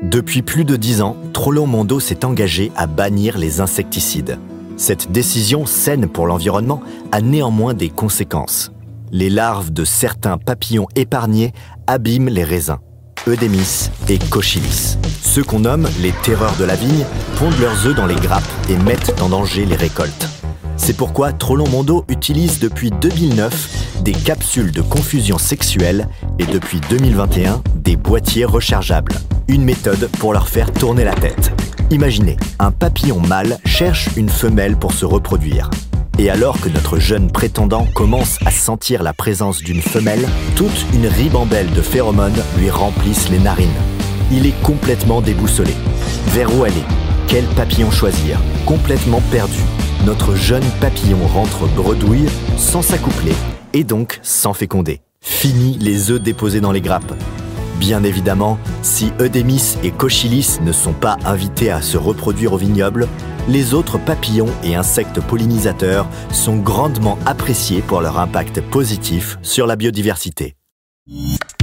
Depuis plus de 10 ans, Trollon Mondo s'est engagé à bannir les insecticides. Cette décision saine pour l'environnement a néanmoins des conséquences. Les larves de certains papillons épargnés abîment les raisins, Eudémis et Cochyllis. Ceux qu'on nomme les terreurs de la vigne pondent leurs œufs dans les grappes et mettent en danger les récoltes. C'est pourquoi Trollon Mondo utilise depuis 2009 des capsules de confusion sexuelle et depuis 2021 des boîtiers rechargeables. Une méthode pour leur faire tourner la tête. Imaginez, un papillon mâle cherche une femelle pour se reproduire. Et alors que notre jeune prétendant commence à sentir la présence d'une femelle, toute une ribambelle de phéromones lui remplissent les narines. Il est complètement déboussolé. Vers où aller? Quel papillon choisir? Complètement perdu, notre jeune papillon rentre bredouille, sans s'accoupler et donc sans féconder. Fini les œufs déposés dans les grappes. Bien évidemment, si Eudémis et Cochyllis ne sont pas invités à se reproduire au vignoble, les autres papillons et insectes pollinisateurs sont grandement appréciés pour leur impact positif sur la biodiversité.